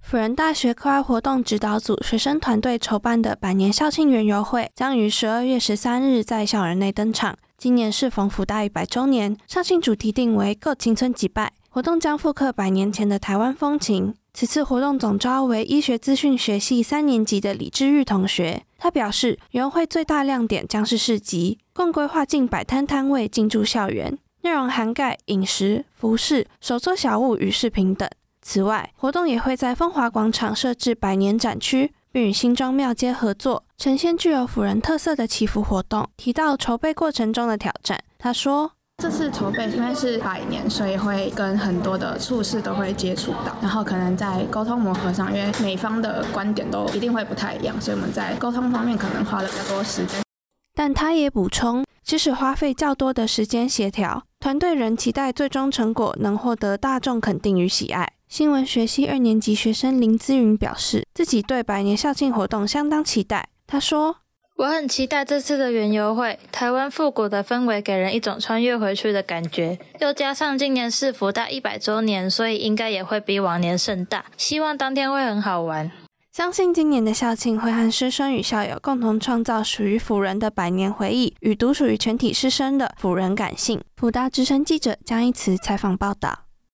辅仁大学课外活动指导组学生团队筹办的百年校庆园游会将于12月13日在校园内登场。今年适逢辅大100周年，校庆主题定为“够青春击败”，活动将复刻100年前的台湾风情。此次活动总召为医学资讯学系3年级的李志玉同学，他表示，园游会最大亮点将是市集，共规划近100摊摊位进驻校园，内容涵盖饮食、服饰、手作小物与饰品等。此外，活动也会在风华广场设置100年展区，并与新庄庙街合作，呈现具有辅仁特色的祈福活动。提到筹备过程中的挑战，他说：“ 这次筹备因为是100年，所以会跟很多的处室都会接触到，然后可能在沟通磨合上，因为每方的观点都一定会不太一样，所以我们在沟通方面可能花了比较多时间。” 但他也补充，即使花费较多的时间协调，团队仍期待最终成果能获得大众肯定与喜爱。新闻学系2年级学生林姿云表示，自己对100年校庆活动相当期待。他说：“ 我很期待这次的园游会，台湾复古的氛围给人一种穿越回去的感觉，又加上今年是辅大100周年，所以应该也会比往年盛大，希望当天会很好玩。” 相信今年的校庆会和师生与校友共同创造属于辅仁的100年回忆与独属于全体师生的辅仁感性。辅大之声记者江一慈采访报道。